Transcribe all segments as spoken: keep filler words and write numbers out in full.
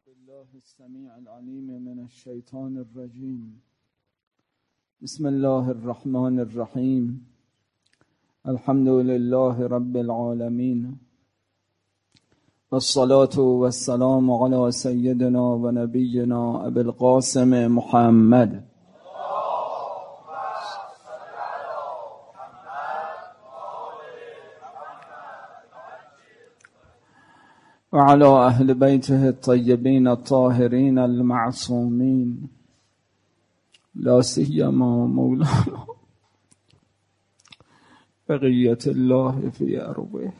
بالله السميع العليم من الشيطان الرجيم. بسم الله الرحمن الرحيم. الحمد لله رب العالمين، والصلاة والسلام على سيدنا ونبينا أبي القاسم محمد وعلى أهل بيته الطيبين الطاهرين المعصومين، لا سيما مولانا بقية الله في أرضه.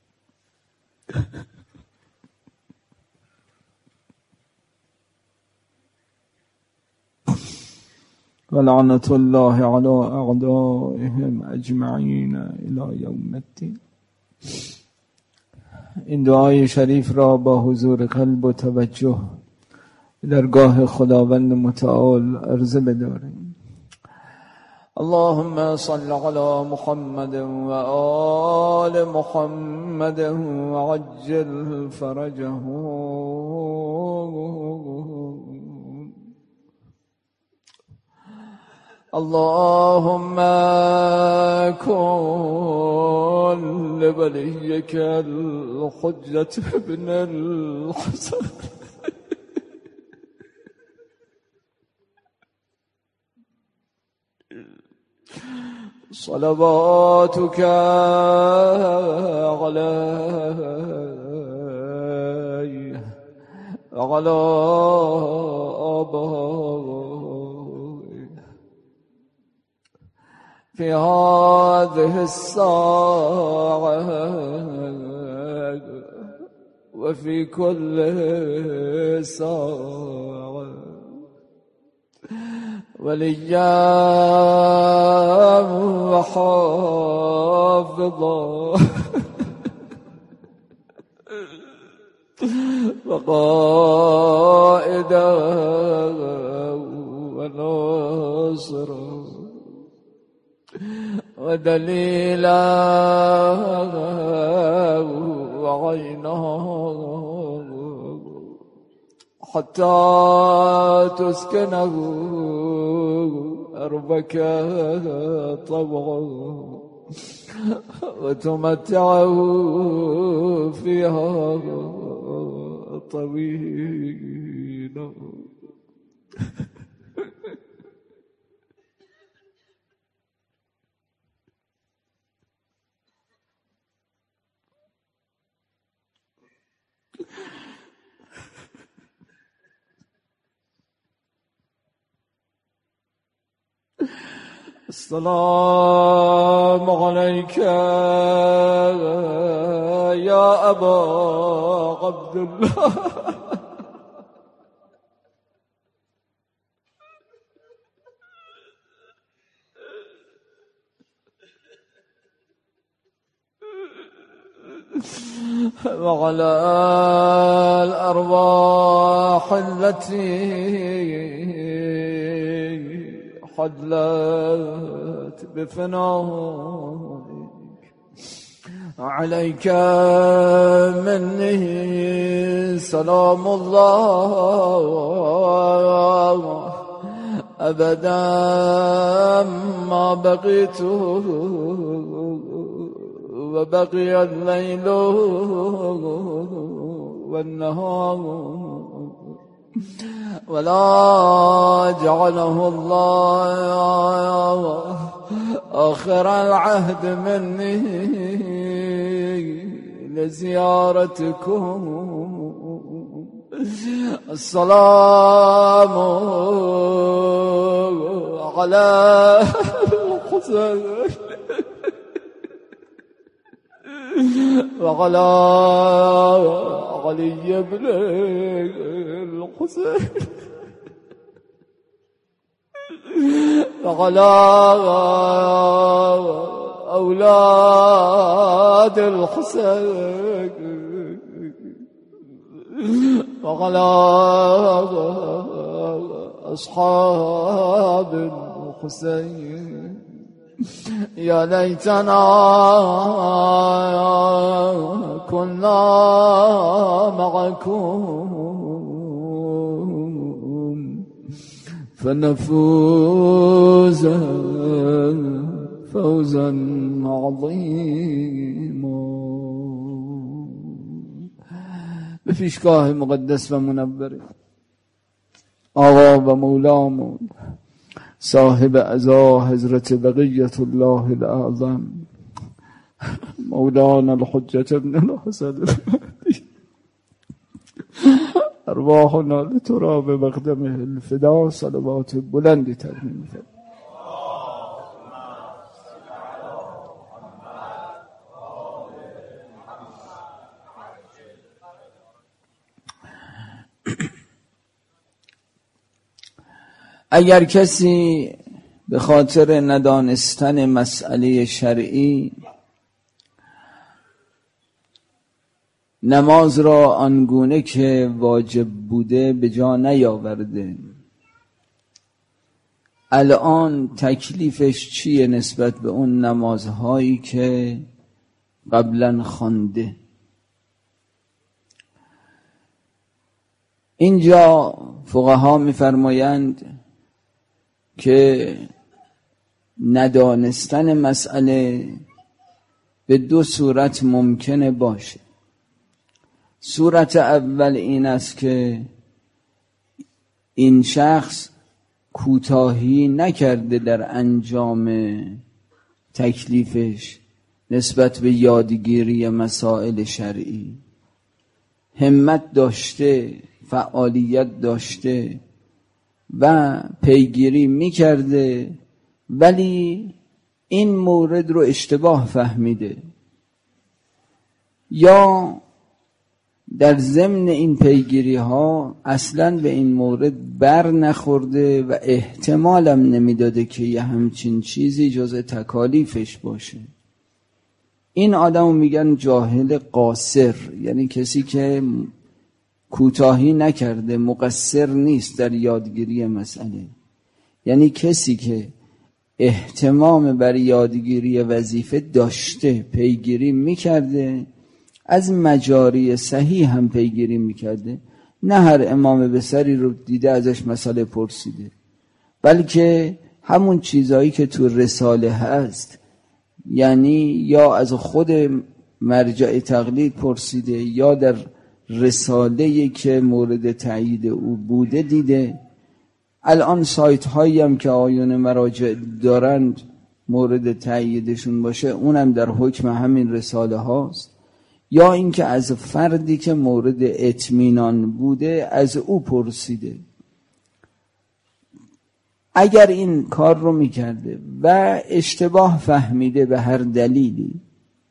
ولعنة الله على أعدائهم أجمعين إلى يوم الدين. این دعای شریف را با حضور قلب و توجه درگاه خداوند متعال عرضه بداریم. اللهم صل على محمد و آل محمد وعجل فرجهم. اللهم كن لوليك الحجة ابن الحسن صلواتك عليه وعلى آبائه في هذه الساعة وفي كل ساعة، وليا وحافظا وقائدا وناصرا ودليلا وعينا، حتى تسكنه أرضك طوعا وتمتعه فيها طويلا. السلام عليك يا أبا عبد الله وعلى الأرواح التي حدلت بفنائك. عليك مني سلام الله أبدا ما بقيت وبقي الليل والنهار، ولا جعله الله آخر العهد مني لزيارتكم. السلام على الحسين وعلى علي بن الحسين وعلى أولاد الحسين وعلى أصحاب الحسين. يا ليتنا كنا معكم فنفوز فوزا عظیما. به پیشگاه مقدس و منور آقا و مولامون صاحب عزا حضرت بقیت الله الاعظم مولانا الحجة ابن الحسن المهدی ارواحنا لتراب مقدمه الفدا صلوات بلندی ترنیم کرد. اگر کسی به خاطر ندانستن مسئله شرعی نماز را آنگونه که واجب بوده به جا نیاورده، الان تکلیفش چیه نسبت به اون نمازهایی که قبلا خوانده؟ اینجا فقها می‌فرمایند که ندانستن مسئله به دو صورت ممکنه باشه. صورت اول این است که این شخص کوتاهی نکرده در انجام تکلیفش نسبت به یادگیری مسائل شرعی، همت داشته، فعالیت داشته و پیگیری میکرده، ولی این مورد رو اشتباه فهمیده، یا در ضمن این پیگیری ها اصلا به این مورد بر نخورده و احتمالم نمیداده که یه همچین چیزی جز تکالیفش باشه. این آدمو میگن جاهل قاصر، یعنی کسی که کوتاهی نکرده، مقصر نیست در یادگیری مسئله، یعنی کسی که اهتمام بر یادگیری وظیفه داشته، پیگیری میکرده، از مجاری صحیح هم پیگیری میکرده، نه هر امام بسری رو دیده ازش مسئله پرسیده، بلکه همون چیزایی که تو رساله هست، یعنی یا از خود مرجع تقلید پرسیده یا در رساله‌ای که مورد تایید او بوده دیده. الان سایت هایی هم که آیون مراجع دارند مورد تاییدشون باشه، اونم در حکم همین رساله هاست، یا اینکه از فردی که مورد اطمینان بوده از او پرسیده. اگر این کار رو میکرده و اشتباه فهمیده به هر دلیلی،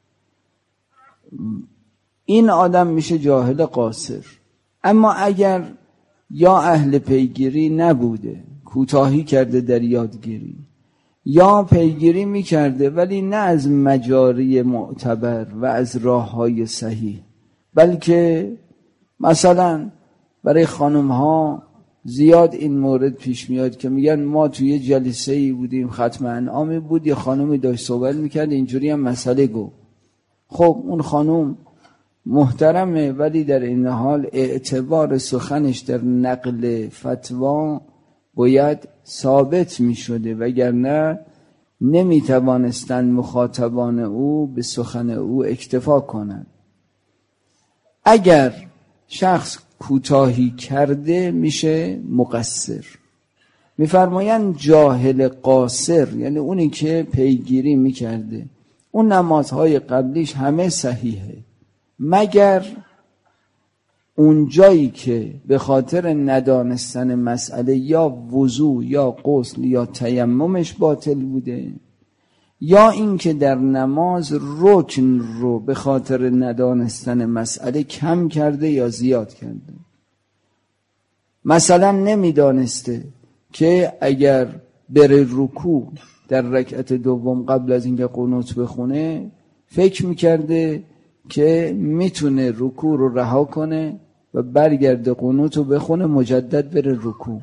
این آدم میشه جاهل قاصر. اما اگر یا اهل پیگیری نبوده، کوتاهی کرده در یادگیری، یا پیگیری میکرده ولی نه از مجاری معتبر و از راههای صحیح، بلکه مثلا برای خانم ها زیاد این مورد پیش میاد که میگن ما توی جلسه ای بودیم، ختم انعامی بود، یه خانمی داشت صحبت میکرد، اینجوری هم مسئله گفت. خب اون خانم محترمه، ولی در این حال اعتبار سخنش در نقل فتوا باید ثابت می شده، وگرنه نمی توانستند مخاطبان او به سخن او اکتفا کنند. اگر شخص کوتاهی کرده میشه مقصر. میفرمایند جاهل قاصر یعنی اونی که پیگیری میکرده، اون نمازهای قبلیش همه صحیحه، مگر اون جایی که به خاطر ندانستن مسئله یا وضو یا غسل یا تیممش باطل بوده، یا اینکه در نماز رکن رو به خاطر ندانستن مسئله کم کرده یا زیاد کرده. مثلا نمیدانسته که اگر بره رکوع در رکعت دوم قبل از اینکه قنوت بخونه، فکر میکرده که میتونه رکوع رو رها کنه و برگرده قنوت رو بخونه، مجدد بره رکوع.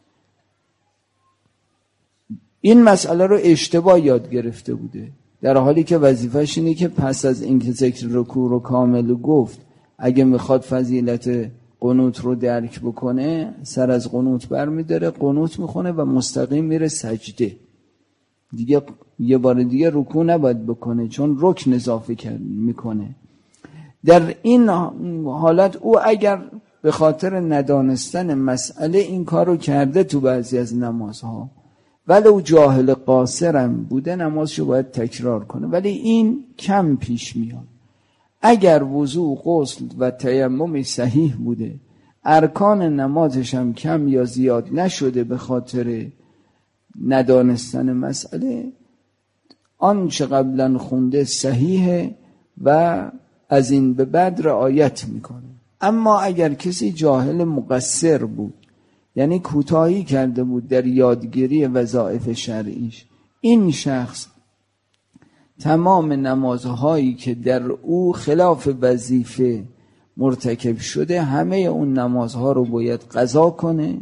این مسئله رو اشتباه یاد گرفته بوده، در حالی که وظیفه‌ش اینه که پس از اینکه ذکر رکوع رو کامل گفت، اگه میخواد فضیلت قنوت رو درک بکنه سر از قنوت بر میداره، قنوت میخونه و مستقیم میره سجده. دیگه یه بار دیگه رکوع نباید بکنه چون رکن اضافه کرد میکنه. در این حالت او اگر به خاطر ندانستن مسئله این کار رو کرده تو بعضی از نمازها، ولو جاهل قاصرم بوده، نمازشو باید تکرار کنه، ولی این کم پیش میاد. اگر وضوء، غسل و تیمم صحیح بوده، ارکان نمازش هم کم یا زیاد نشده به خاطر ندانستن مسئله، آنچه قبلا خونده صحیحه و از این به بعد رعایت میکنه. اما اگر کسی جاهل مقصر بود، یعنی کوتاهی کرده بود در یادگیری وظایف شرعیش، این شخص تمام نمازهایی که در او خلاف وظیفه مرتکب شده همه اون نمازها رو باید قضا کنه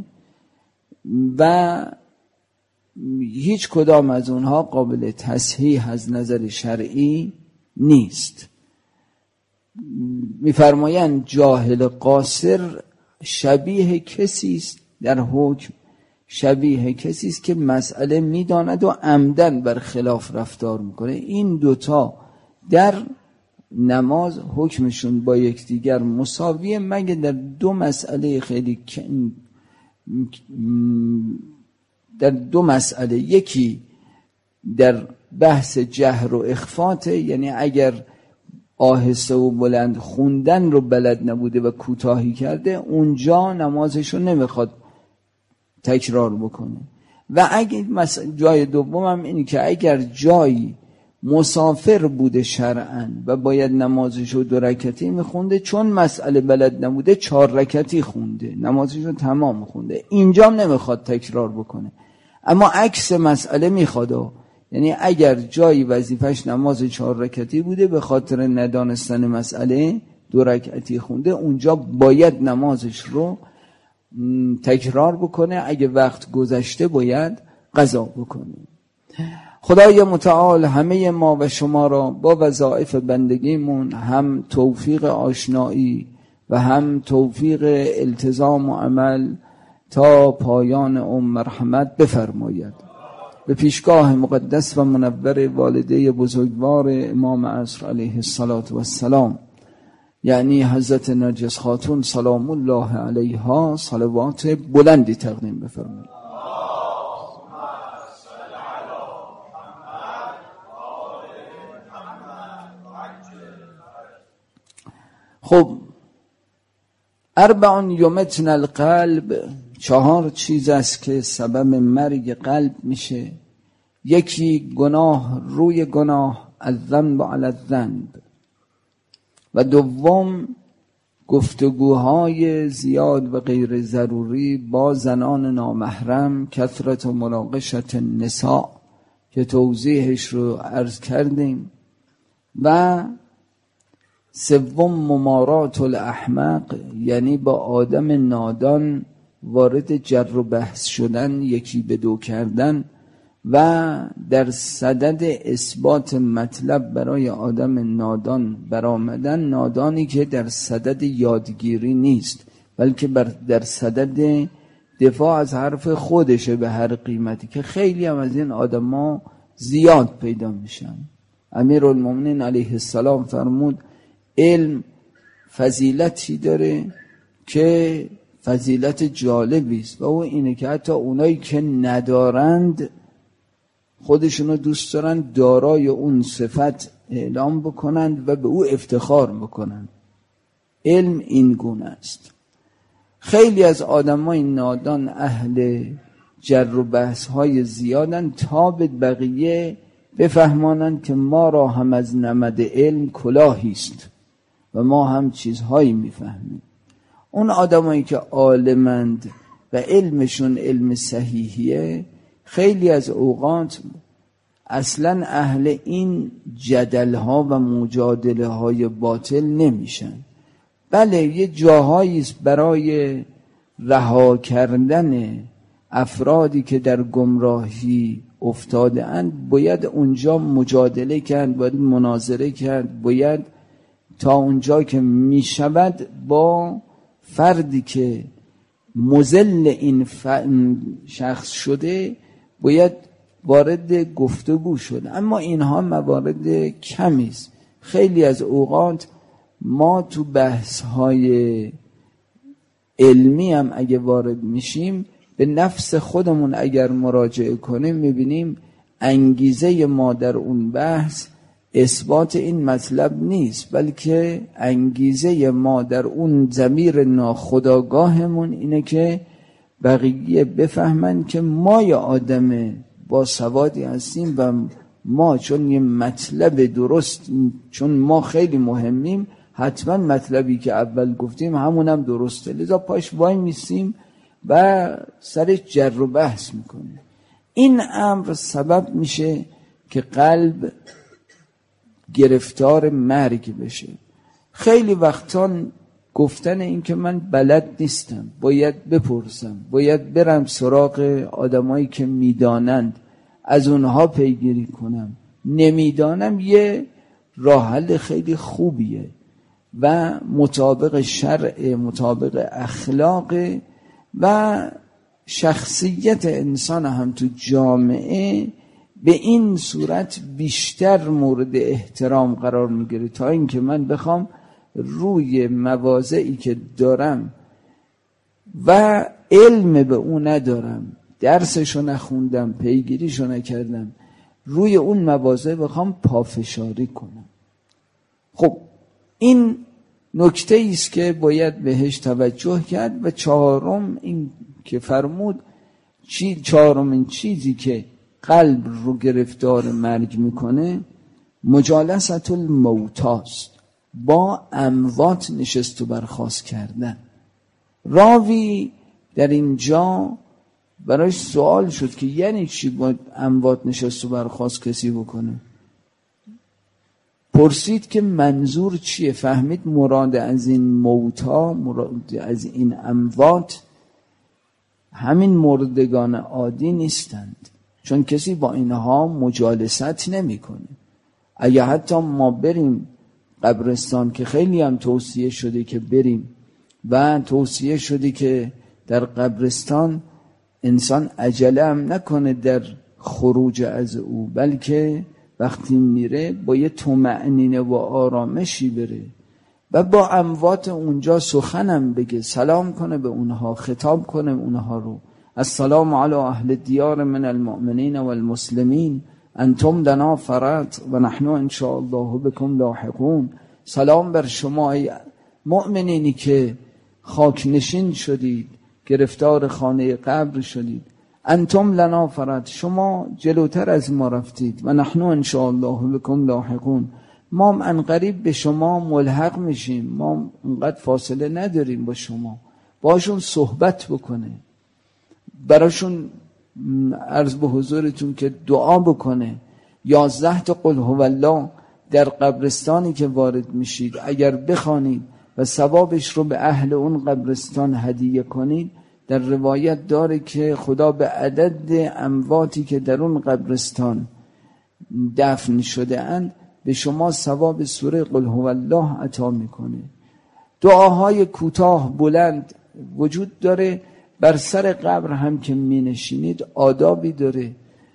و هیچ کدام از اونها قابل تصحیح از نظر شرعی نیست. میفرمایند جاهل قاصر شبیه کسی است در حکم، شبیه کسی است که مسئله میداند و عمدن بر خلاف رفتار میکنه. این دوتا در نماز حکمشون با یکدیگر مساویه، مگه در دو مسئله خیلی در دو مسئله، یکی در بحث جهر و اخفات، یعنی اگر آهسته و بلند خوندن رو بلد نبوده و کوتاهی کرده، اونجا نمازش رو نمیخواد تکرار بکنه. و اگه جای دوم هم اینی که اگر جایی مسافر بوده شرعاً و باید نمازش رو دو رکعتی میخونده، چون مسئله بلد نبوده چهار رکعتی خونده، نمازش رو تمام خونده، اینجا هم نمیخواد تکرار بکنه. اما عکس مسئله میخواد، یعنی اگر جایی وظیفش نماز چهار رکعتی بوده به خاطر ندانستن مسئله دو رکعتی خونده، اونجا باید نمازش رو تکرار بکنه، اگه وقت گذشته باید قضا بکنه. خدای متعال همه ما و شما را با وظایف بندگیمون هم توفیق آشنایی و هم توفیق التزام و عمل تا پایان عمر مرحمت بفرماید. به پیشگاه مقدس و منور والده بزرگوار امام عصر علیه السلام، یعنی حضرت نرجس خاتون سلام الله علیها، صلوات بلندی تقدیم بفرمایید. خب، اربع یمتن القلب، چهار چیز است که سبب مرگ قلب میشه. یکی گناه روی گناه، الذنب علی الذنب، و دوم گفتگوهای زیاد و غیر ضروری با زنان نامحرم، کثرت و مناقشت النساء که توضیحش رو عرض کردیم، و سوم ممارات الاحمق، یعنی با آدم نادان وارد جر و بحث شدن، یکی به دو کردن و در صدد اثبات مطلب برای آدم نادان برآمدن، نادانی که در صدد یادگیری نیست بلکه در صدد دفاع از حرف خودشه به هر قیمتی، که خیلی هم از این آدما زیاد پیدا میشن. امیرالمومنین علیه السلام فرمود علم فضیلتی داره که فضیلت جالبی است، و او اینه که حتی اونایی که ندارند خودشونو دوست دارن دارای اون صفت اعلام بکنند و به او افتخار بکنند. علم این گونه است. خیلی از آدمای نادان اهل جر و بحث های زیادن تا به بقیه بفهمانند که ما را هم از نمد علم کلاهی است و ما هم چیزهایی میفهمیم. اون آدمایی که عالمند و علمشون علم صحیحیه، خیلی از اوقات اصلا اهل این جدل ها و مجادله های باطل نمیشن. بله، یه جاهایی است برای رها کردن افرادی که در گمراهی افتاده اند، باید اونجا مجادله کرد، باید مناظره کرد، باید تا اونجا که میشود با فردی که مذل این شخص شده باید وارد گفتگو شد. اما اینها موارد کمی است. خیلی از اوقات ما تو بحث‌های علمی هم اگه وارد میشیم به نفس خودمون اگر مراجعه کنیم میبینیم انگیزه ما در اون بحث اثبات این مطلب نیست، بلکه انگیزه ما در اون ضمیر ناخودآگاهمون اینه که بقیه بفهمن که ما یه آدم با سوادی هستیم و ما چون یه مطلب درست، چون ما خیلی مهمیم، حتما مطلبی که اول گفتیم همونم درسته، لذا پاش وای میسیم و سر جر و بحث میکنیم. این امر سبب میشه که قلب گرفتار مرگ بشه. خیلی وقتا گفتن این که من بلد نیستم، باید بپرسم، باید برم سراغ آدمایی که میدانند، از اونها پیگیری کنم، نمیدانم، یه راه حل خیلی خوبیه و مطابق شرع، مطابق اخلاق و شخصیت انسان هم تو جامعه به این صورت بیشتر مورد احترام قرار میگیره تا اینکه من بخوام روی مواضعی که دارم و علم به اون ندارم، درسشو نخوندم، پیگیریشو نکردم، روی اون مواضع بخوام پافشاری کنم. خب این نکته ایست که باید بهش توجه کرد. و چهارم این که فرمود، چی چهارم این چیزی که قلب رو گرفتار مرگ میکنه مجالست الموتاست، با اموات نشست و برخاست کردن. راوی در اینجا برایش سوال شد که یعنی چی با اموات نشست و برخاست کسی بکنه؟ پرسید که منظور چیه؟ فهمید مراد از این موتا، مراد از این اموات همین مردگان عادی نیستند، چون کسی با اینها مجالست نمی کنه. اگه حتی ما بریم قبرستان که خیلی هم توصیه شده که بریم و توصیه شده که در قبرستان انسان عجله هم نکنه در خروج از او، بلکه وقتی میره با یه طمأنینه و آرامشی بره و با اموات اونجا سخنم بگه، سلام کنه به اونها، خطاب کنه اونها رو، السلام علی اهل دیار من المؤمنین والمسلمین انتم لنا فرط و نحن ان شاء الله بكم لاحقون. سلام بر شما ای مؤمنینی که خاک نشین شدید، گرفتار خانه قبر شدید، انتم لنا فرط، شما جلوتر از ما رفتید، و نحن ان شاء الله بكم لاحقون، ما ان قریب به شما ملحق میشیم، ما انقدر فاصله نداریم با شما. باشون صحبت بکنه، براشون عرض به حضورتون که دعا بکنه. یازده تا قل هو الله در قبرستانی که وارد میشید اگر بخوانید و ثوابش رو به اهل اون قبرستان هدیه کنید، در روایت داره که خدا به عدد امواتی که در اون قبرستان دفن شده اند به شما ثواب سوره قل هو الله عطا میکنه. دعاهای کوتاه بلند وجود داره. بر سر قبر هم که می نشینید آدابی داره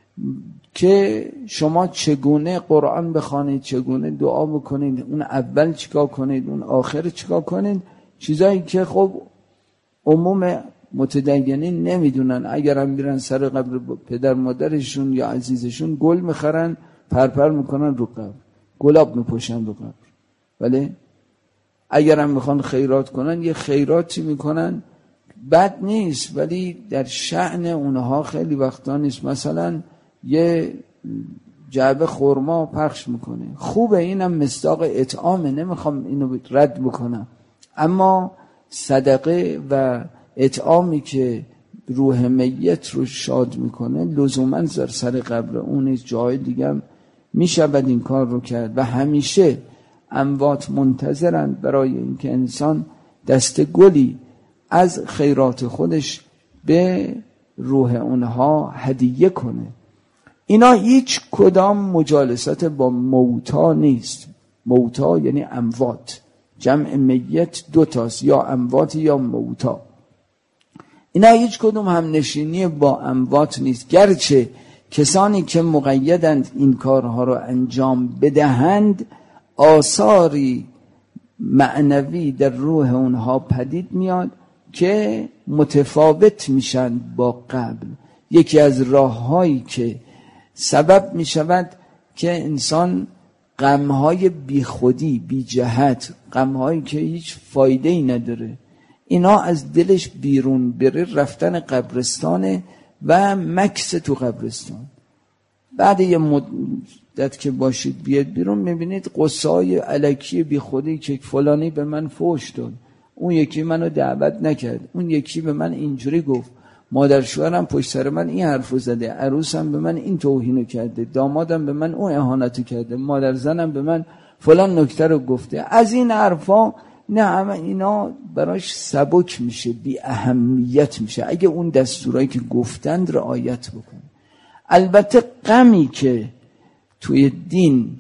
که شما چگونه قرآن بخوانید، چگونه دعا بکنید، اون اول چیکار کنید، اون آخر چیکار کنید، چیزایی که خب عموم متدینین نمیدونن. اگر هم میرن سر قبر پدر مادرشون یا عزیزشون گل میخرن، پرپر میکنن رو قبر، گلاب میپوشن رو قبر. ولی اگر هم میخوان خیرات کنن یه خیراتی میکنن، بد نیست، ولی در شأن اونها خیلی وقتا نیست. مثلا یه جعبه خرما پخش میکنه، خوبه، اینم مصداق اطعامه، نمیخوام اینو رد بکنم، اما صدقه و اطعامی که روح میت رو شاد میکنه لزوما در سر قبر اون نیست، جای دیگه هم میشود این کار رو کرد. و همیشه اموات منتظرند برای اینکه انسان دست گلی از خیرات خودش به روح اونها هدیه کنه. اینا هیچ کدام مجالست با موتا نیست. موتا یعنی اموات، جمع میت دو تاست، یا اموات یا موتا. اینا هیچ کدوم هم نشینی با اموات نیست، گرچه کسانی که مقیدند این کارها رو انجام بدهند آثاری معنوی در روح اونها پدید میاد که متفاوت میشن با قبل. یکی از راههایی که سبب میشود که انسان غمهای بی خودی، بی جهت، غمهایی که هیچ فایده ای نداره، اینا از دلش بیرون بره، رفتن قبرستانه و مکث تو قبرستان. بعد یه مدت که باشید بیاد بیرون میبینید قصه‌های الکی بی خودی که فلانی به من فحش داد، اون یکی منو دعوت نکرد، اون یکی به من اینجوری گفت، مادر شوهرم پشت سر من این حرفو زده، عروسم به من این توهینو کرده، دامادم به من اون اهانتو کرده، مادر زنم به من فلان نکته رو گفته. از این حرفا نه، همه اینا براش سبک میشه، بی اهمیت میشه اگه اون دستورایی که گفتند رعایت بکنه. البته غمی که توی دین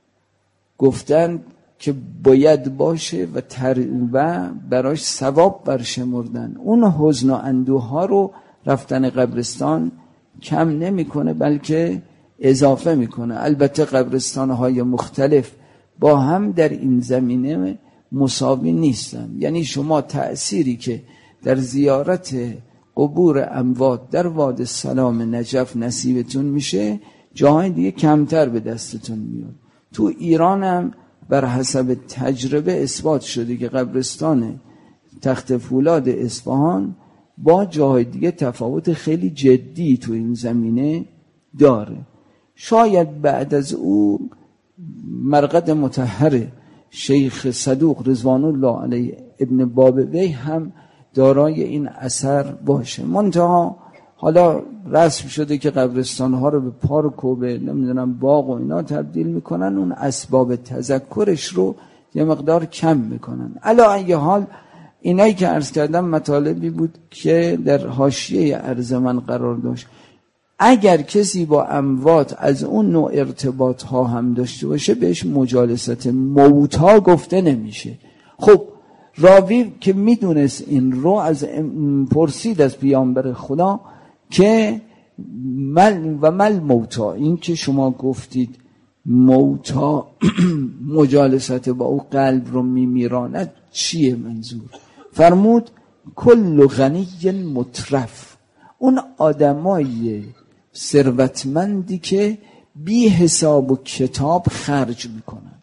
گفتند که باید باشه و, تر و براش ثواب برشمردن، اون حزن و اندوه ها رو رفتن قبرستان کم نمیکنه بلکه اضافه میکنه. البته قبرستان های مختلف با هم در این زمینه مساوی نیستن، یعنی شما تأثیری که در زیارت قبور اموات در وادی سلام نجف نصیبتون میشه جاهای دیگه کمتر به دستتون میاد. تو ایران هم بر حسب تجربه اثبات شده که قبرستان تخت فولاد اصفهان با جاهای دیگه تفاوت خیلی جدی تو این زمینه داره. شاید بعد از او مرقد مطهر شیخ صدوق رضوان الله علیه ابن بابوی هم دارای این اثر باشه. منتها حالا رسم شده که قبرستان ها رو به پارک و به نمیدونم باغ و اینا تبدیل میکنن، اون اسباب تذکرش رو یه مقدار کم میکنن. علی ای حال اینایی که عرض کردم مطالبی بود که در حاشیه عرض من قرار داشت. اگر کسی با اموات از اون نوع ارتباط ها هم داشته باشه بهش مجالست موتا گفته نمیشه. خب راوی که میدونست این رو از پرسید از پیامبر خدا که مل و مل موتا، این که شما گفتید موتا مجالست با او قلب رو میمیراند چیه منظور؟ فرمود کل غنی مترف، اون آدمای ثروتمندی که بی حساب و کتاب خرج میکنن،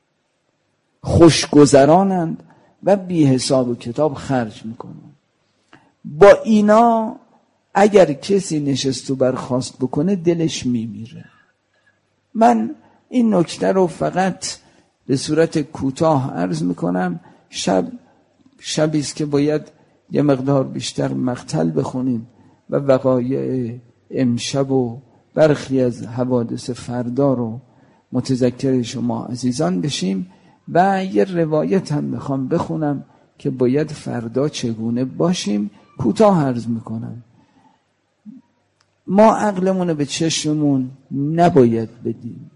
خوشگذرانند و بی حساب و کتاب خرج میکنن. با اینا اگر کسی نشست و برخاست بکنه دلش میمیره. من این نکته رو فقط به صورت کوتاه عرض میکنم. شب شبیست که باید یه مقدار بیشتر مقتل بخونیم و وقایع امشب و برخی از حوادث فردا رو متذکر شما عزیزان بشیم. و یه روایت هم میخوام بخونم که باید فردا چگونه باشیم. کوتاه عرض میکنم. ما عقلمون به چشممون نباید بدیم.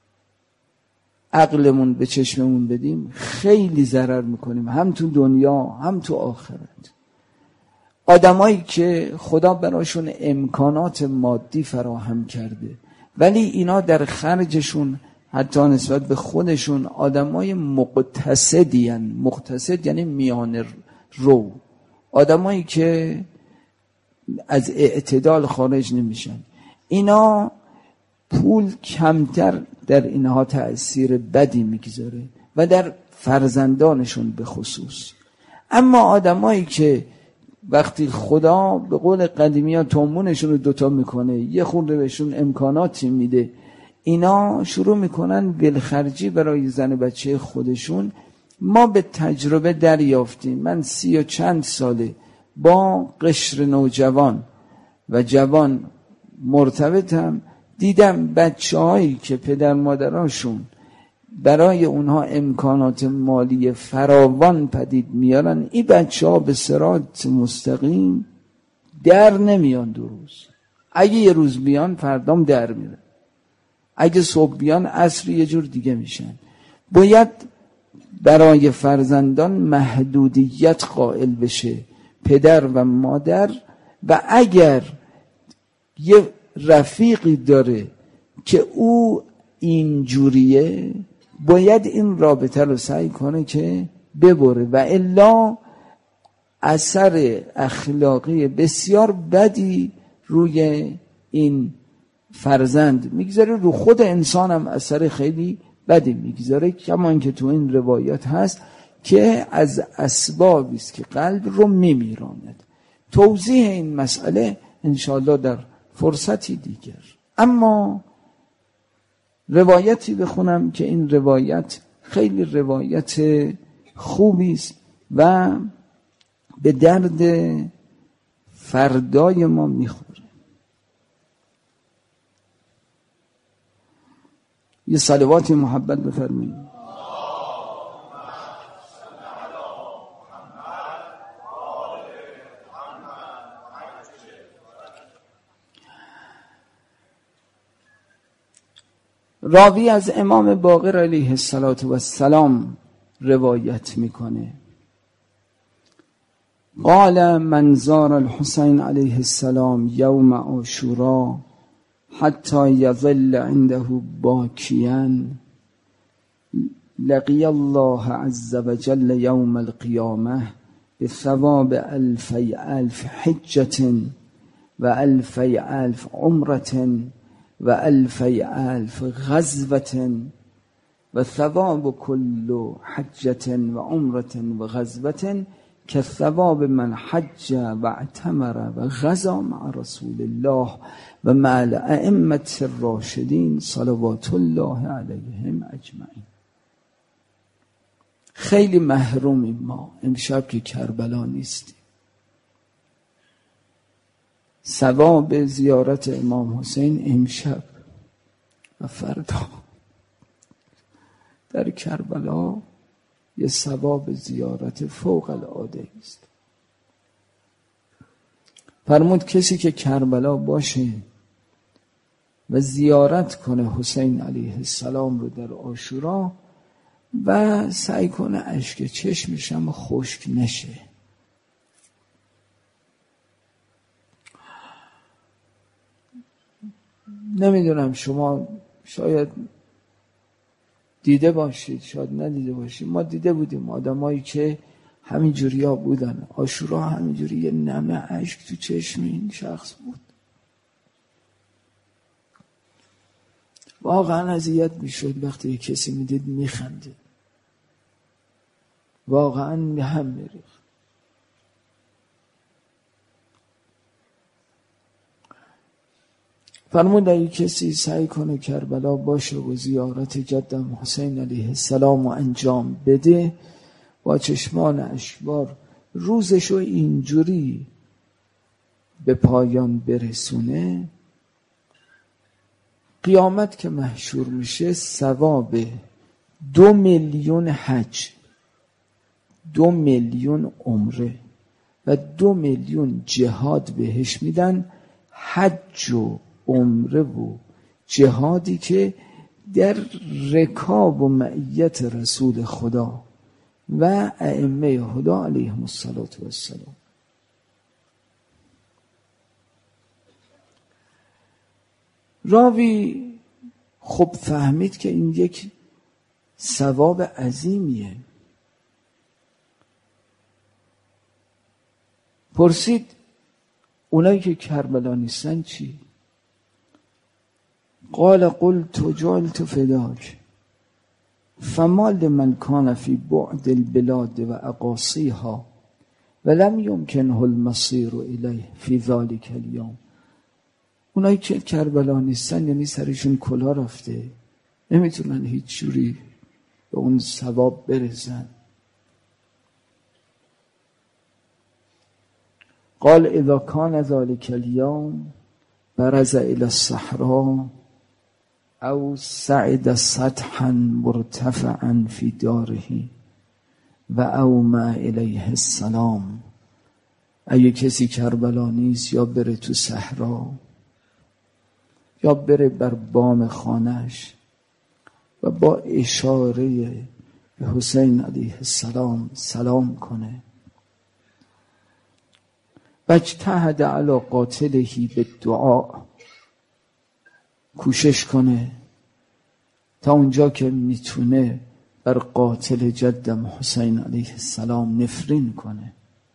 عقلمون به چشممون بدیم خیلی ضرر میکنیم، هم تو دنیا هم تو آخرت. آدمایی که خدا براشون امکانات مادی فراهم کرده ولی اینا در خرجشون حتی نسبت به خودشون آدمای مقتصدی هن. مقتصد یعنی میان رو، آدمایی که از اعتدال خارج نمیشن. اینا پول کمتر در اینها تأثیر بدی میگذاره و در فرزندانشون به خصوص. اما آدمایی که وقتی خدا به قول قدیمی ها تومونشون رو دوتا میکنه، یه خورده بهشون امکاناتی میده، اینا شروع میکنن ولخرجی برای زن و بچه خودشون. ما به تجربه دریافتیم. من سی و چند ساله با قشر نوجوان و جوان مرتبطم، دیدم بچه هایی که پدر مادراشون برای اونها امکانات مالی فراوان پدید میارن، این بچه ها به صراط مستقیم در نمیان. دو روز اگه یه روز بیان فردام در میره، اگه صبح بیان عصر یه جور دیگه میشن. باید برای فرزندان محدودیت قائل بشه پدر و مادر، و اگر یه رفیقی داره که او اینجوریه باید این رابطه رو سعی کنه که ببره، و الا اثر اخلاقی بسیار بدی روی این فرزند میگذاره، رو خود انسان هم اثر خیلی بدی میگذاره، کمان که تو این روایات هست که از اسبابی است که قلب رو میمیراند. توضیح این مسئله انشاءالله در فرصتی دیگر. اما روایتی بخونم که این روایت خیلی روایت خوبی است و به درد فردای ما میخوره. یه صلواتی محبت بفرمایید. راوی از امام باقر علیه السلام روایت میکنه، قال من زار الحسین علیه السلام یوم عاشورا حتی یظل عنده باکیا لقی الله عز وجل یوم القیامه بثواب الفی الف حجة و الفی الف عمرة و الفی الف غزوة و ثواب كل حجة و عمرة و غزوة که ثواب من حج و اعتمر و غزا مع رسول الله و مع الائمة الراشدین صلوات الله علیهم اجمعین. خیلی محرومیم ما امشب که کربلا نیستیم. ثواب زیارت امام حسین امشب و فردا در کربلا یه ثواب زیارت فوق العاده است. فرمود کسی که کربلا باشه و زیارت کنه حسین علیه السلام رو در عاشورا و سعی کنه اشک چشمش هم خشک نشه، نمیدونم شما شاید دیده باشید شاید ندیده باشید، ما دیده بودیم آدمایی که همین جوری ها بودن، عاشورا همین جوری یه نمه اشک تو چشم این شخص بود. واقعا اذیت میشد وقتی یه کسی میدید میخندید، واقعا به هم میریخت. فرمود اگه کسی سعی کنه کربلا باشه و زیارت جدم حسین علیه السلام رو انجام بده با چشمان اشکبار روزشو اینجوری به پایان برسونه، قیامت که محشور میشه ثواب دو میلیون حج، دو میلیون عمره و دو میلیون جهاد بهش میدن. حج و عمره و جهادی که در رکاب و معیت رسول خدا و ائمه هدی علیهم السلام. راوی خب فهمید که این یک ثواب عظیمیه. پرسید اونایی که کربلا نیستن چی؟ قال قلت جعلت فداک فما لمن كان في بعد البلاد و اقاصیها ولم يمكنه المصير الیه في ذلك اليوم. اونایی که کربلا نیستن یعنی سرشون کلا رفته، نمیتونن هیچ جوری به اون ثواب برسن. قال اذا كان ذلك اليوم برز الى الصحراء او صعد سطحا مرتفعا في داره و اومع الیه السلام. اگه کسی کربلا نیست یا بره تو صحرا یا بره بر بام خانهش و با اشاره به حسین علیه السلام سلام کنه. واجتهد علی قاتله بالدعاء، کوشش کنه تا اونجا که میتونه بر قاتل جدم حسین علیه السلام نفرین کنه.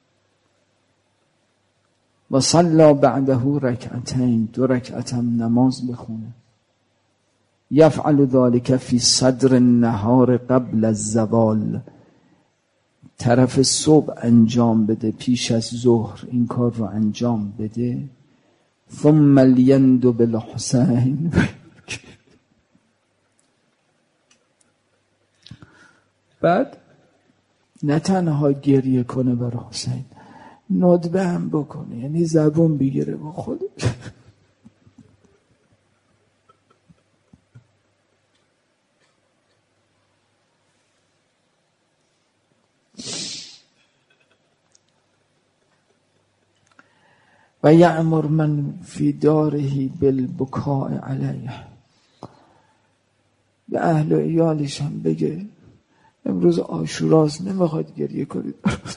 و صلی بعده رکعتین، دو رکعتم نماز بخونه. یفعل ذلك فی صدر النهار قبل الزوال، طرف صبح انجام بده، پیش از ظهر این کار رو انجام بده. ثم ليند بالحسین، بعد نه تنها گریه کنه برای حسین، ندبه هم بکنه، یعنی زبون بگیره با خودش. و یأمر من فی داره بالبکاء علیه، به اهل و ایالش هم بگه امروز عاشوراست، نمیخواد گریه کنید.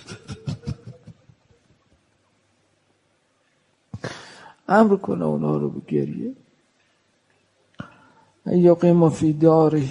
امر کنه اونا رو به گریه. یقیم فی داره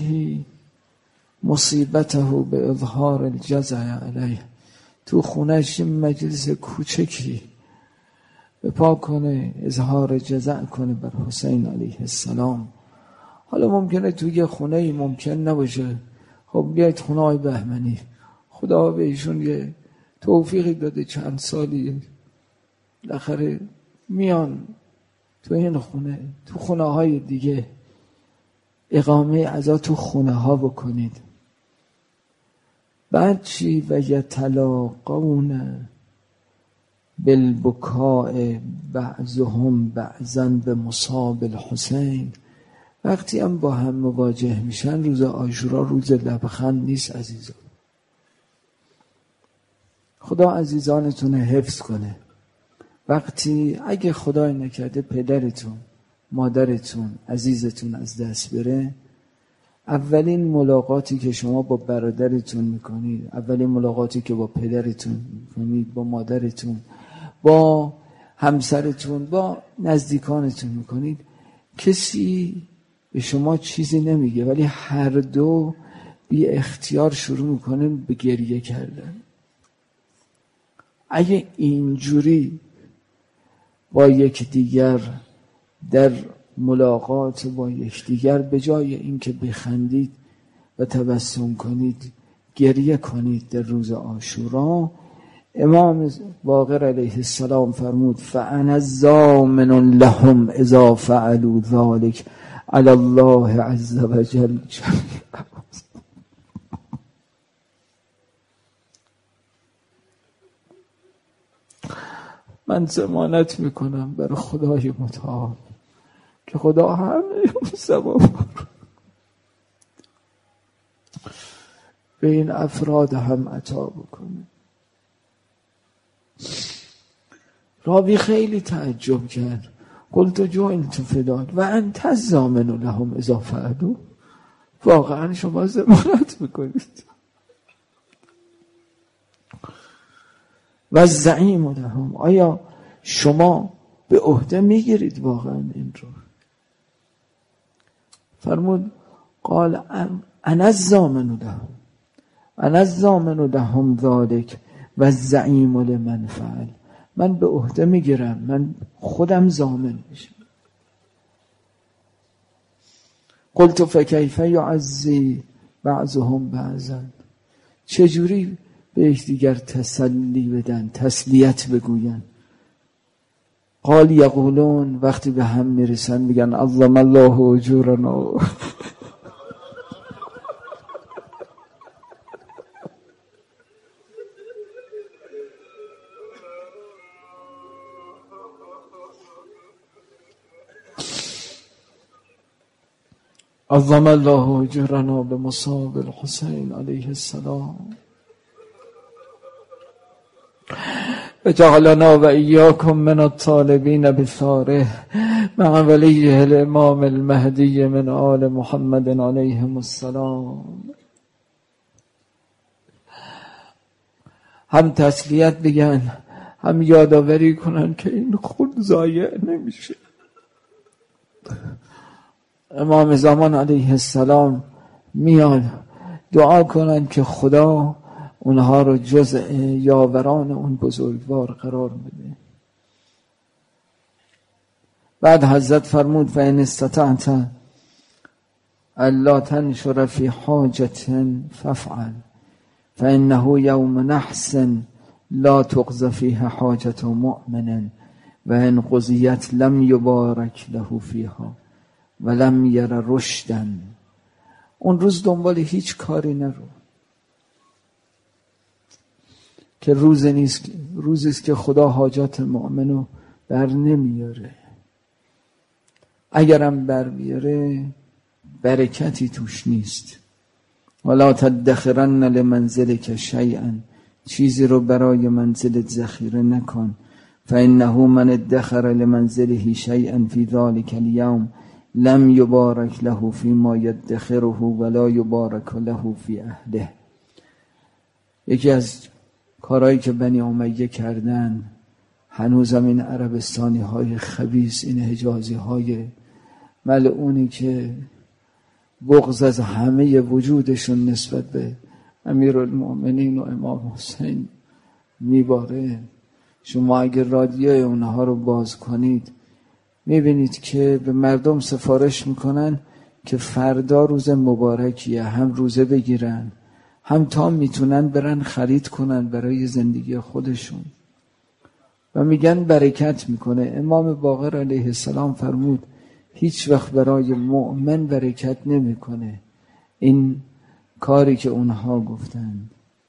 مصیبته به اظهار الجزع علیه، تو خونش مجلس کوچکی به پا کنه، اظهار جزع کنه بر حسین علیه السلام. حالا ممکنه توی خونه ای ممکن نباشه، خب بیایید خونه های بهمنی، خدا به ایشون یه توفیقی داده، چند سالی بالاخره میان تو این خونه، تو خونه های دیگه اقامه عزا تو خونه ها بکنید. بعد چی؟ و یتلاقون بالبکاء بعضهم بعضا به مصاب الحسین، وقتی هم با هم مواجه میشن روز عاشورا روز لبخند نیست عزیزان. خدا عزیزانتون حفظ کنه. وقتی اگه خدای نکرده پدرتون مادرتون عزیزتون از دست بره، اولین ملاقاتی که شما با برادرتون میکنید، اولین ملاقاتی که با پدرتون میکنید، با مادرتون، با همسرتون، با نزدیکانتون میکنید، کسی به شما چیزی نمیگه ولی هر دو بی اختیار شروع میکنن به گریه کردن. اگه اینجوری با یکدیگر در ملاقات با یکدیگر به جای اینکه بخندید و تبسم کنید گریه کنید در روز عاشورا، امام باقر علیه السلام فرمود فانا ضامن لهم اذا فعلوا ذلك علی الله عز وجل. من ضمانت میکنم برای خدای متعال که خدا همه ثواب به این افراد هم عطا بکنه. راوی خیلی تعجب کرد. قلت جعلت فداک و انت الضامن لهم اذا فعلوا، واقعا شما ضمانت میکنید و الزعیم لهم، آیا شما به عهده میگیرید واقعا این رو؟ فرمود قال انا الضامن لهم انا الضامن لهم ذلك و الزعیم لمن فعل، من به عهده میگیرم، من خودم ضامن میشم. قلت فکیف یعزی بعضهم بعضا، چجوری به یکدیگر تسلی بدن، تسلیت بگوین؟ قال یقولون، وقتی به هم میرسن میگن عظم الله اجورنا. عظم الله اجرنا به مصاب الحسین علیه السلام و جعلنا و ایاکم من الطالبین بثاره مع ولیه الامام المهدی من آل محمد علیهم السلام. هم تسلیت بگن، هم یادآوری کنن که این خود ضایع نمیشه. امام زمان علیه السلام میاد دعا کنن که خدا اونها رو جزء یاوران اون بزرگوار قرار بده. بعد حضرت فرمود فإن استطعت الا تنشر في حاجة فافعل فإنه يوم نحس لا تقضى فيه حاجة مؤمن وإن قضيت لم يبارك له فيها ولم یر رشدا. اون روز دنبال هیچ کاری نرو که روز نیست، روزی است که خدا حاجات مؤمنو بر نمیاره. اگرم بر بیاره برکتی توش نیست. ولا تدخرن لمنزلک شیئا، چیزی رو برای منزلت ذخیره نکن. فانه من ادخر لمنزله شیئا فی ذلک اليوم لم یبارک له فیما یدخره ولا یبارک له فی اهله. یکی از کارهایی که بنی امیه کردن، هنوزم این عربستانی های خبیث، این حجازی های ملعونی که بغض از همه وجودشون نسبت به امیرالمؤمنین و امام حسین میباره. شما اگر رادیوی اونها رو باز کنید میبینید که به مردم سفارش میکنن که فردا روز مبارکیه، هم روزه بگیرن، هم تا میتونن برن خرید کنن برای زندگی خودشون و میگن برکت میکنه. امام باقر علیه السلام فرمود هیچ وقت برای مؤمن برکت نمیکنه این کاری که اونها گفتند.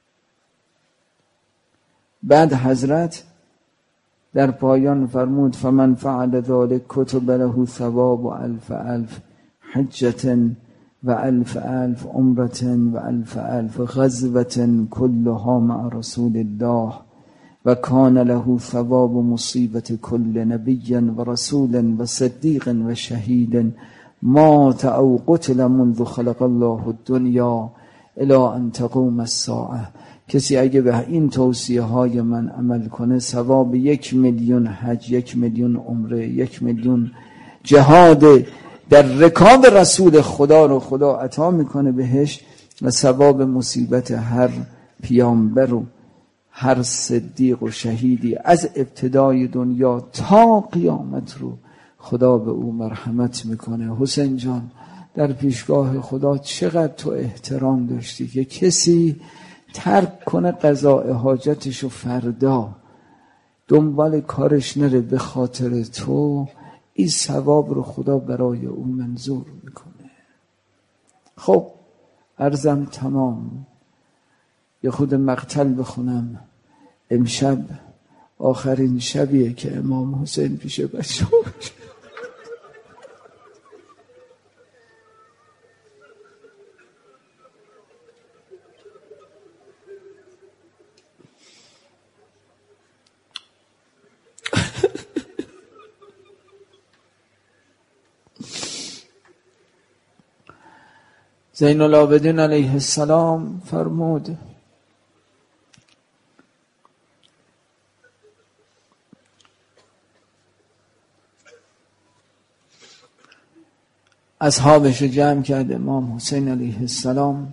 بعد حضرت در پایان فرمود فمن فعل ذلك کتب له ثواب و الف الف حجة و الف الف عمرة و الف الف غزوة كلها مع رسول الله و کان له ثواب مصیبت کل نبی و رسول و صدیق و شهید مات او قتل منذ خلق الله الدنیا الی ان تقوم الساعه. کسی اگه به این توصیه های من عمل کنه ثواب یک میلیون حج، یک میلیون عمره، یک میلیون جهاد در رکاب رسول خدا رو خدا عطا میکنه بهش و ثواب مصیبت هر پیامبر و هر صدیق و شهیدی از ابتدای دنیا تا قیامت رو خدا به او مرحمت میکنه. حسین جان در پیشگاه خدا چقدر تو احترام داشتی که کسی ترک کنه قضاء حاجتشو فردا دنبال کارش نره به خاطر تو، این ثواب رو خدا برای او منظور میکنه. خب عرضم تمام. یه خود مقتل بخونم. امشب آخرین شبیه که امام حسین پیش بچه باشه. زین العابدین علیه السلام فرمود اصحابش رو جمع کرد امام حسین علیه السلام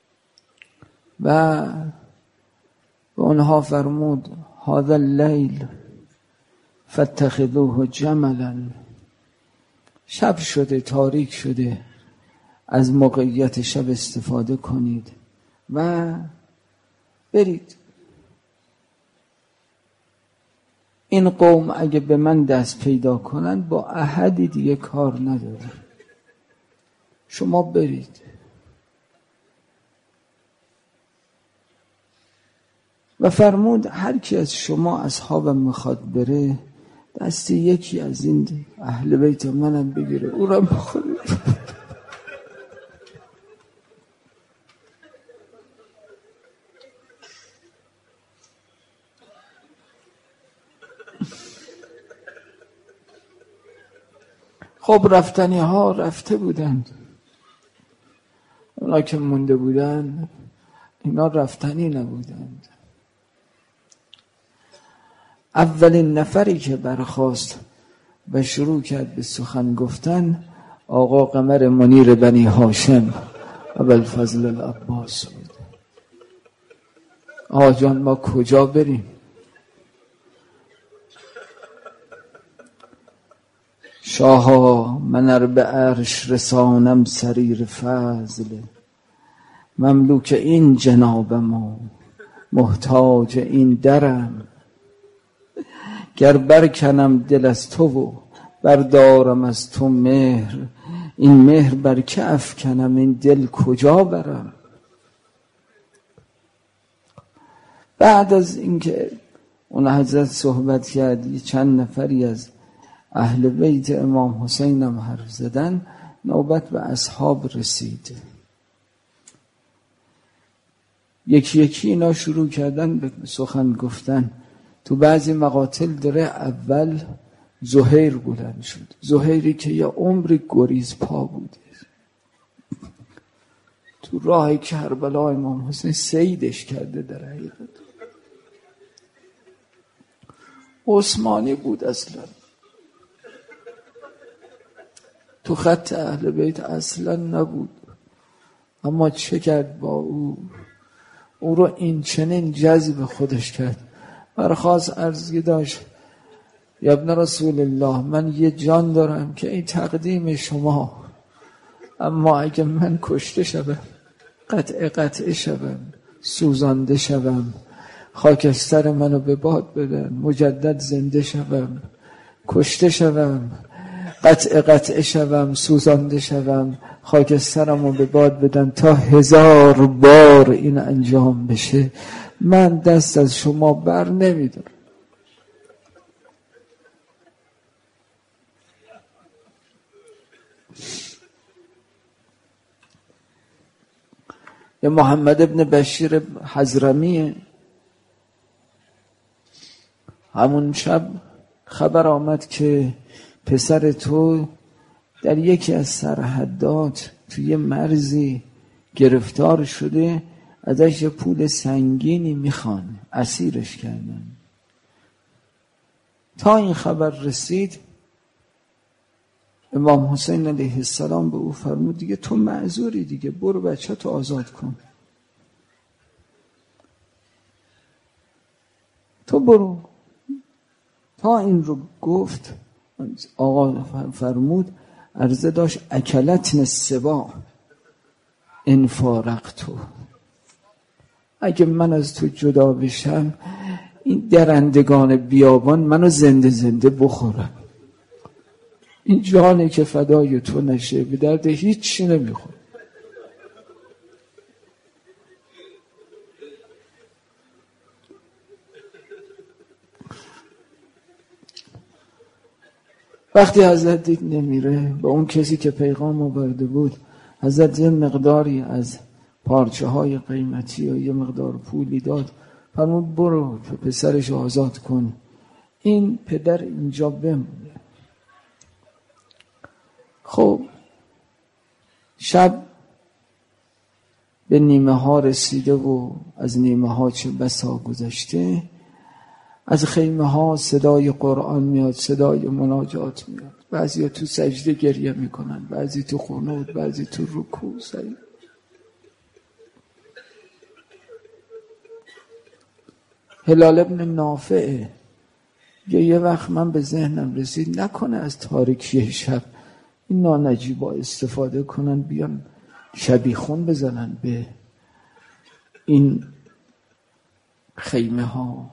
و به اونها فرمود هذا اللیل فاتخذوه جملا. شب شده، تاریک شده، از موقعیت شب استفاده کنید و برید. این قوم اگه به من دست پیدا کنن با احدی دیگه کار نداره، شما برید. و فرمود هر کی از شما اصحابم میخواد بره دست یکی از این اهل بیت منم بگیره او را بخوره. خب رفتنی ها رفته بودند، اونا که مونده بودند اینا رفتنی نبودند. اولین نفری که برخاست و شروع کرد به سخن گفتن آقا قمر منیر بنی هاشم ابوالفضل العباس بود. آقا جان ما کجا بریم؟ شاها من ار به عرش رسانم سریر فضل، مملوک این جنابم و محتاج این درم. گر برکنم دل از تو و بردارم از تو مهر، این مهر بر که افکنم این دل کجا برم. بعد از اینکه اون حضرت صحبت کرد چند نفری از اهل بیت امام حسین هم حرف زدن، نوبت به اصحاب رسید. یکی یکی اینا شروع کردن به سخن گفتن. تو بعضی مقاتل داره اول زهیر بلند شد، زهیری که یه عمر گریز پا بوده، تو راه کربلا امام حسین سیدش کرده. در حقیقت عثمانی بود، اصلا تو خط اهل بیت اصلا نبود، اما چه کرد با او؟ او رو این چنین جذب خودش کرد. برخواست عرضی داشت یا ابن رسول الله، من یه جان دارم که این تقدیم شما، اما اگه من کشته شوم، قطع قطع شوم، سوزانده شوم، خاکستر منو به باد بدن، مجدد زنده شوم، کشته شوم، قطع قطع شوم، سوزانده شوم، خاکسترمو به باد بدن، تا هزار بار این انجام بشه، من دست از شما بر نمیدارم. یه محمد ابن بشیر حضرمیه، همون شب خبر آمد که پسر تو در یکی از سرحدات توی مرزی گرفتار شده، ازش یه پول سنگینی میخوان، اسیرش کردن. تا این خبر رسید امام حسین علیه السلام به او فرمود دیگه تو معذوری، دیگه برو بچه تو آزاد کن، تو برو. تا این رو گفت آقا فرمود عرضه داشت اکلتن السباع ان فارقتو، اگه من از تو جدا بشم این درندگان بیابان منو زنده زنده بخورن، این جانی که فدای تو نشه به درد هیچی نمیخوره. وقتی حضرت دید نمیره، به اون کسی که پیغام آورده بود حضرت یه مقداری از پارچه های قیمتی و یه مقدار پولی داد، فرمود برو پسرش آزاد کن، این پدر اینجا بمونه. خب شب به نیمه ها رسیده و از نیمه ها چه بسا گذشته، از خیمه ها صدای قرآن میاد، صدای مناجات میاد، بعضی تو سجده گریه میکنن، بعضی تو قنوت، بعضی تو رکوع. سعی هلال ابن نافع یه یه وقت من به ذهنم رسید نکنه از تاریکی شب این نانجیبا استفاده کنن بیان شبیخون بزنن به این خیمه ها.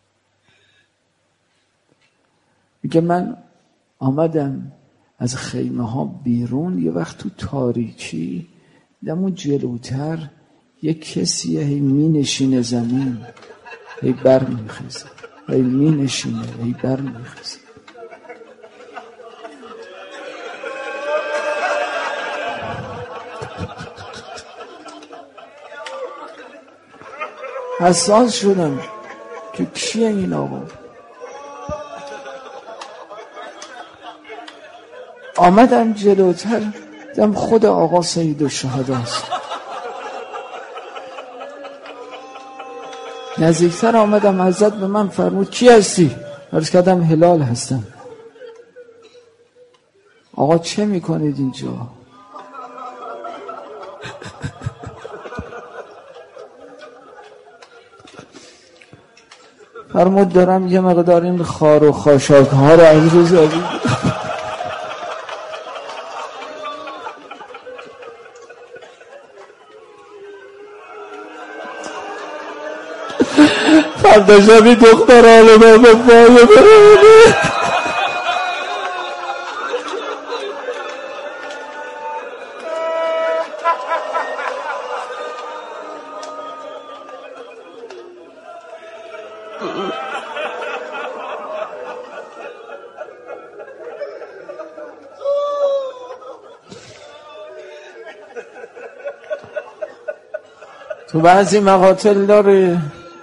میگه من آمدم از خیمه ها بیرون، یه وقت تو تاریکی دمون جلوتر یه کسیه هی می نشینه زمین، هی بر می خیزه، هی می نشینه، هی بر می خیزه. حساس شدم که کیه این آقا. آمدم جلوتر دیدم خود آقا سید الشهداست. نزدیکتر آمدم، حضرت به من فرمود کی هستی؟ عرض کردم هلال هستم. آقا چه میکنید اینجا؟ فرمود دارم یه مقدار این خار و خاشاک ها رو از روز آبید. فردا شبی دختر آلومه به پایه برونه. تو بعضی مقاتل داره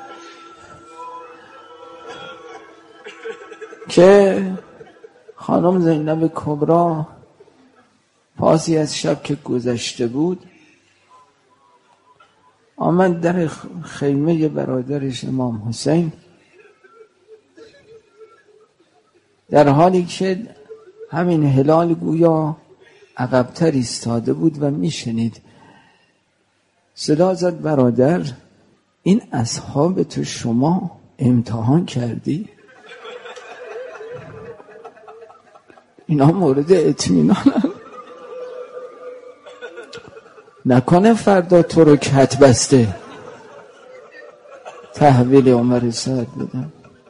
که خانم زینب کبرا پاسی از شب که گذشته بود آمد در خیمه برادرش امام حسین، در حالی که همین هلال گویا عقب‌تر ایستاده بود و میشنید. صدا زد برادر این اصحاب تو شما امتحان کردی؟ اینا مورد اطمینانن، نکنه فردا تو رو کت بسته تحویل عمر سعد بدن.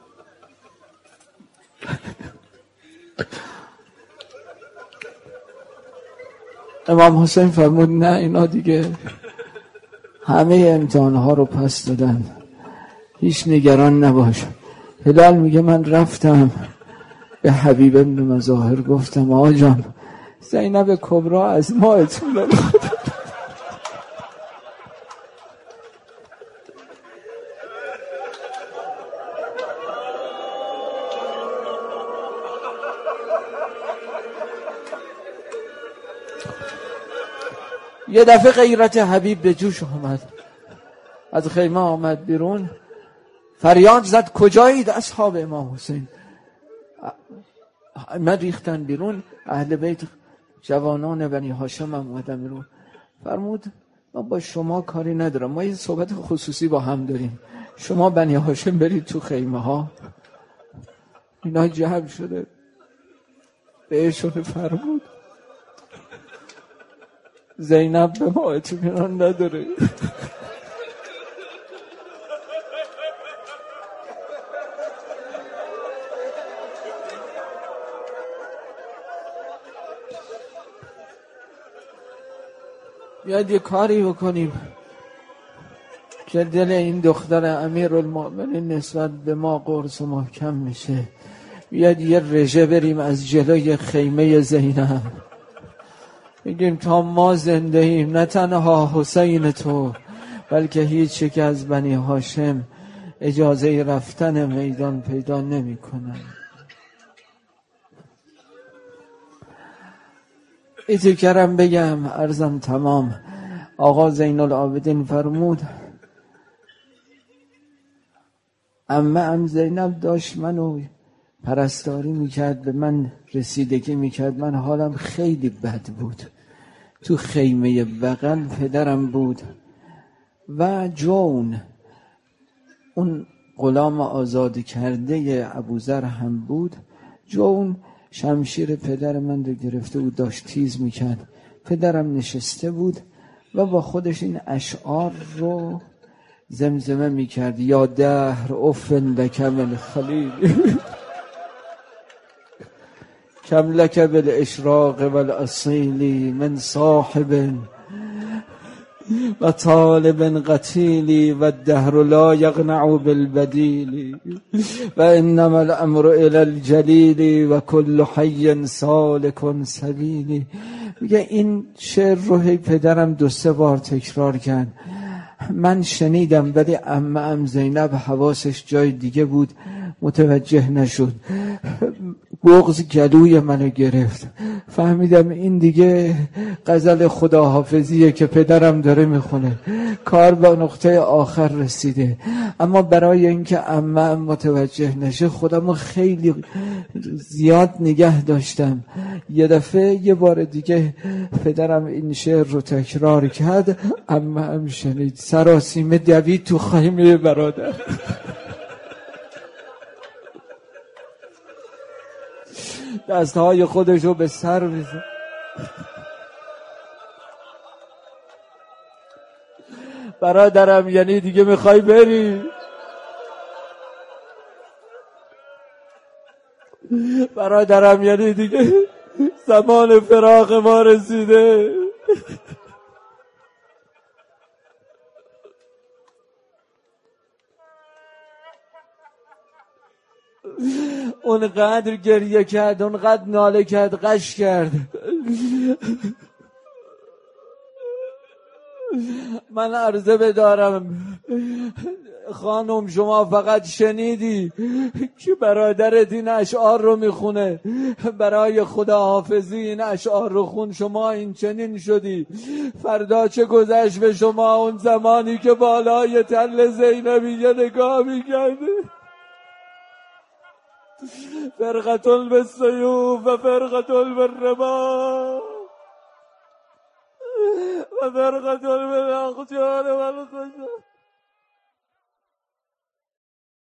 امام حسین فرمود نه اینا دیگه همه امتحانها رو پس دادن، هیچ نگران نباش. هلال میگه من رفتم به حبیب ابن مظاهر گفتم آقا جان زینب کبرا از ما اطمینان خدا. یه دفعه غیرت حبیب به جوش آمد، از خیمه آمد بیرون، فریاد زد کجایید اصحاب امام حسین؟ من ریختن بیرون، اهل بیت جوانان بنی هاشم هم اومدن بیرون. فرمود ما با شما کاری ندارم، ما یه صحبت خصوصی با هم داریم، شما بنی هاشم برید تو خیمه ها. اینا جمع شده بهشون فرمود زینب به ما اطمینان نداره. بیاید یه کاری بکنیم که دل این دختر امیرالمؤمنین نسبت به ما قرص و محکم میشه. بیاید یه رژه بریم از جلوی خیمه زینب، بگیم تا ما زنده ایم نه تنها حسین تو بلکه هیچ یک از بنی هاشم اجازه رفتن میدان پیدا نمی کنن. ایتو کرم بگم عرضم تمام. آقا زین العابدین فرمود اما ام زینب داشت منو پرستاری میکرد، به من رسیدگی میکرد، من حالم خیلی بد بود. تو خیمه بغل پدرم بود و جون اون غلام آزاد کرده ابوذر هم بود. جون شمشیر پدر من رو گرفته بود، داشت تیز میکرد. پدرم نشسته بود و با خودش این اشعار رو زمزمه میکرد: یا دهر افن لکم الخلیل کم لک بالاشراق والاصیل من صاحب و طالب قتیل و الدهر لا یقنع بالبدیل و انما الامر الى الجلیل و کل حی سالک سبیل. میگه این شعر رو هی پدرم دو سه بار تکرار کرد، من شنیدم ولی عمه ام زینب حواسش جای دیگه بود، متوجه نشد. بغض گلوی منو گرفت. فهمیدم این دیگه غزل خداحافظیه که پدرم داره میخونه، کار به نقطه آخر رسیده. اما برای اینکه عمم متوجه نشه خودمو خیلی زیاد نگه داشتم. یه دفعه یه بار دیگه پدرم این شعر رو تکرار کرد، عمم شنید، سراسیمه دوید تو خیمه برادر. دستهای خودشو به سر میزن. برادرم یعنی دیگه میخوای بری؟ برادرم یعنی دیگه زمان فراق ما رسیده. اونقدر گریه کرد، اونقدر ناله کرد، قش کرد. من عرضه بدارم خانم، شما فقط شنیدی که برادرت این اشعار رو میخونه، برای خداحافظی این اشعار رو خون، شما این چنین شدی. فردا چه گذشت به شما اون زمانی که بالای تل زینبیه نگاه میکرده؟ فرقة بالسيوف و فرقة بالرماح و فرقة بالاخجال و الخشب.